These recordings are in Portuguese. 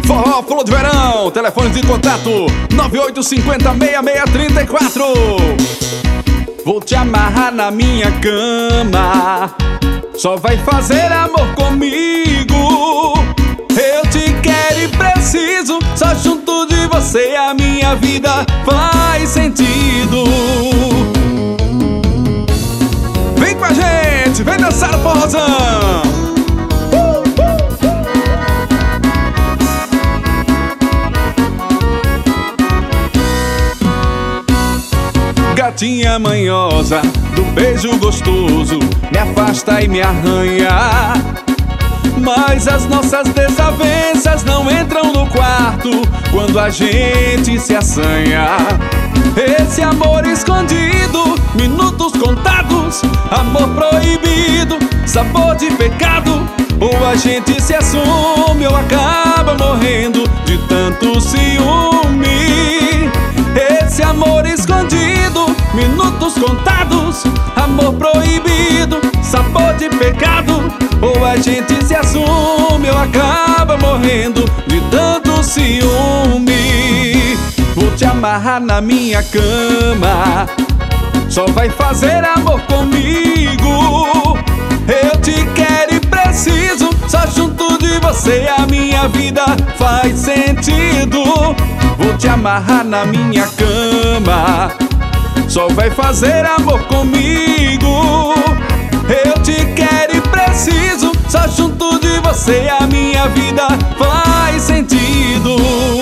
Forró Flor de Verão, telefone de contato 9850-6634. Vou te amarrar na minha cama, só vai fazer amor comigo. Eu te quero e preciso, só junto de você a minha vida faz sentido. Vem com a gente, vem dançar o forrozão. Gatinha manhosa, do beijo gostoso, me afasta e me arranha. Mas as nossas desavenças não entram no quarto quando a gente se assanha. Esse amor escondido, minutos contados, amor proibido, sabor de pecado. Ou a gente se assume ou acaba morrendo de tanto ciúme. Esse amor escondido, minutos contados, amor proibido, sabor de pecado. Ou a gente se assume ou acaba morrendo de tanto ciúme. Vou te amarrar na minha cama, só vai fazer amor comigo. Eu te quero e preciso, só junto de você a minha vida faz sentido. Vou te amarrar na minha cama, só vai fazer amor comigo. Eu te quero e preciso, só junto de você a minha vida faz sentido.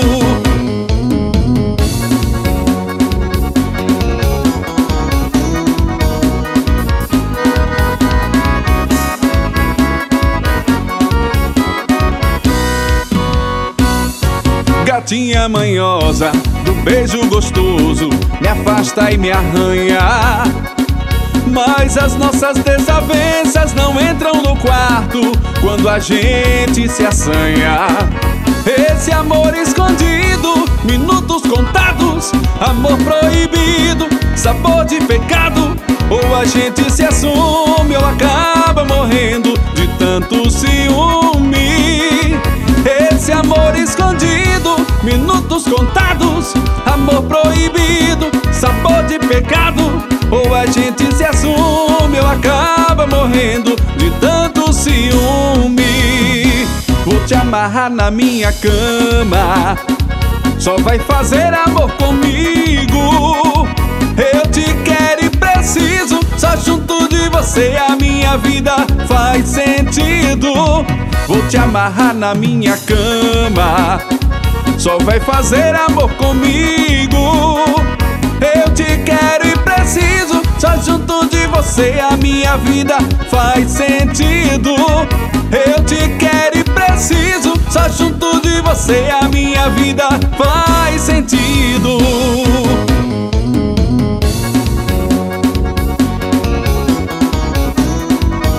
Gatinha manhosa, do beijo gostoso, me afasta e me arranha. Mas as nossas desavenças não entram no quarto quando a gente se assanha. Esse amor escondido, minutos contados, amor proibido, sabor de pecado. Ou a gente se assume ou acaba morrendo de tanto ciúme. Esse amor escondido, minutos contados, amor proibido, sabor de pecado. Ou a gente se assume ou acaba morrendo de tanto ciúme. Vou te amarrar na minha cama, só vai fazer amor comigo. Eu te quero e preciso, só junto de você a minha vida faz sentido. Vou te amarrar na minha cama, só vai fazer amor comigo. Eu te quero e preciso, só junto de você a minha vida faz sentido. Eu te quero e preciso, só junto de você a minha vida faz sentido.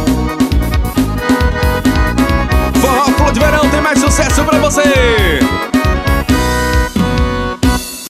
Forró Flor de Verão tem mais sucesso pra você.